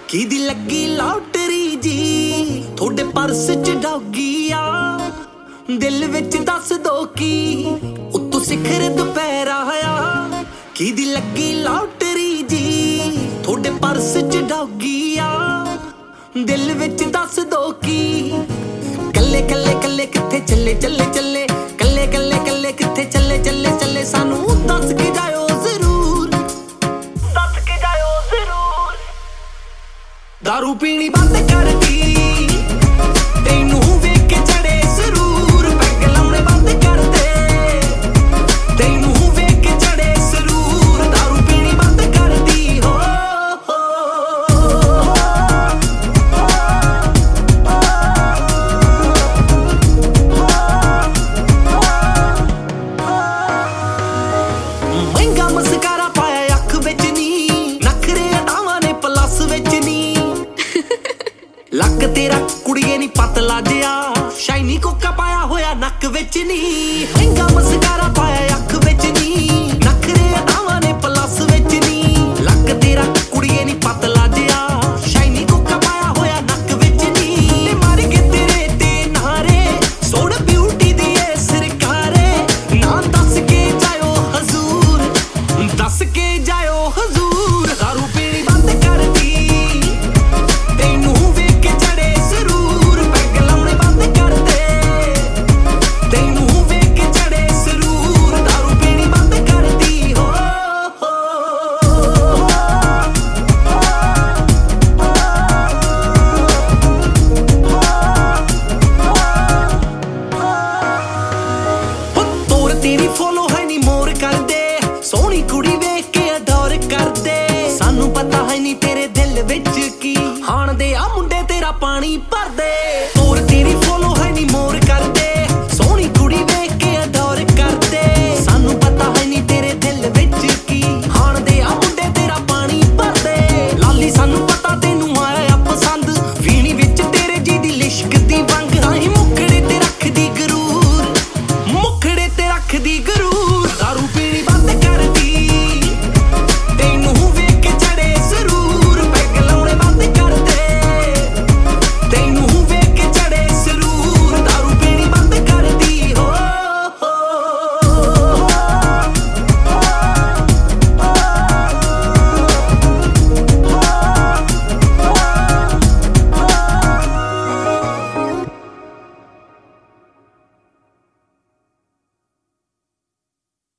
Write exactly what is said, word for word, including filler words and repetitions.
ਕਿਹਦੀ ਲੱਗੀ ਲੌਟਰੀ ਜੀ ਤੁਹਾਡੇ ਪਰਸ ਚ ਡੌਗੀ ਆ ਦਿਲ ਵਿੱਚ ਦੱਸ ਦੋ ਕੀ ਉੱਤੋਂ ਸਿਖਰ ਦੁਪਹਿਰਾ ਆ ਕਿਹਦੀ ਲੱਗੀ ਲੌਟਰੀ ਜੀ ਤੁਹਾਡੇ ਪਰਸ ਚ ਡੌਗੀ ਆ ਦਿਲ ਵਿੱਚ ਦੱਸ ਦੋ ਕੀ ਕੱਲੇ ਕੱਲੇ ਕੱਲੇ ਕਿੱਥੇ ਚੱਲੇ ਚੱਲੇ ਚੱਲੇ ਕੱਲੇ ਕੱਲੇ ਕੱਲੇ ਕਿੱਥੇ ਚੱਲੇ ਚੱਲੇ ਚੱਲੇ ਸਾਨੂੰ ਦੱਸ ਕੇ ਜਾਇਓ ਜ਼ਰੂਰ ਦੱਸ ਕੇ ਜਾਇਓ ਜ਼ਰੂਰ ਦਾਰੂ ਪੀਣੀ ਬੰਦ ਕਰਦੀ ਤੈਨੂੰ ਵੇਖ ਕੇ ਚੜੇ ਜ਼ਰੂਰ ਪੈਗ ਲਾਉਣੇ ਬੰਦ ਕਰ ਦੇ ਤੈਨੂੰ ਵੇਖ ਕੇ ਚੜੇ ਜ਼ਰੂਰ ਦਾਰੂ ਪੀਣੀ ਬੰਦ ਕਰਦੀ ਹੋ ਮਹਿੰਗਾ ਮਸਕਾਰਾ ਪਾਇਆ ਅੱਖ ਵਿੱਚ ਨੀ ਨਖਰੇ ਅਡਾਵਾਂ ਨੇ ਪਲੱਸ ਵਿੱਚ ਨੀ ਲੱਕ ਤੇਰਾ ਕੁੜੀਏ ਨੀ ਪਤਲਾ ਜਿਆ ਸ਼ਾਈਨੀ ਕੋਕਾ ਪਾਇਆ ਹੋਇਆ ਨੱਕ ਵਿੱਚ ਨੀ ਮਹਿੰਗਾ ਮਸਕਾਰਾ ਪਾਇਆ ਅੱਖ ਵਿੱਚ ਨੀ ਨਖਰੇ ਅਡਾਵਾਂ ਨੇ ਪਲੱਸ ਵਿੱਚ ਨੀ ਲੱਕ ਤੇਰਾ ਕੁੜੀਏ ਨੀ ਪਤਲਾ ਜਿਆ ਸ਼ਾਈਨੀ ਕੋਕਾ ਪਾਇਆ ਹੋਇਆ ਨੱਕ ਵਿੱਚ ਨੀ ਤੇ ਮਾਰ ਕੇ ਤੇਰੇ ਤੇ ਨਾਰੇ ਸੋੜ ਬਿਊਟੀ ਦੀ ਏ ਸਰਕਾਰੇ ਨਾ ਦੱਸ ਕੇ ਜਾਇਓ ਹਜ਼ੂਰ ਦੱਸ ਕੇ ਜਾਇਓ ਹਜ਼ੂਰ ਦਾਰੂ ਪੀਣੀ ਬੰਦ ਕਰਦੀ ਤੈਨੂੰ ਵੇਖ ਕੇ ਚੜੇ ਜ਼ਰੂਰ ਪੈਗ ਲਾਉਣੇ ਬੰਦ ਕਰ ਦੇ ਤੈਨੂੰ ਵੇਖ ਕੇ ਚੜੇ ਜ਼ਰੂਰ ਦਾਰੂ ਪੀਣੀ ਬੰਦ ਕਰਦੀ ਹੋ ਤੋਰ ਤੇਰੀ ਫੋਲੋ ਹੈ ਨੀ ਮੋਰ ਕਰਦੇ ਸੋਹਣੀ ਕੁੜੀ ਵੇਖ ਕੇ ਅਡੋਰ ਕਰਦੇ ਸਾਨੂੰ ਪਤਾ ਹੈ ਨੀ ਤੇਰੇ ਦਿਲ ਵਿੱਚ ਕੀ ਹਾਣ ਦੇ ਆ ਮੁੰਡੇ ਤੇਰਾ ਪਾਣੀ ਭਰਦੇ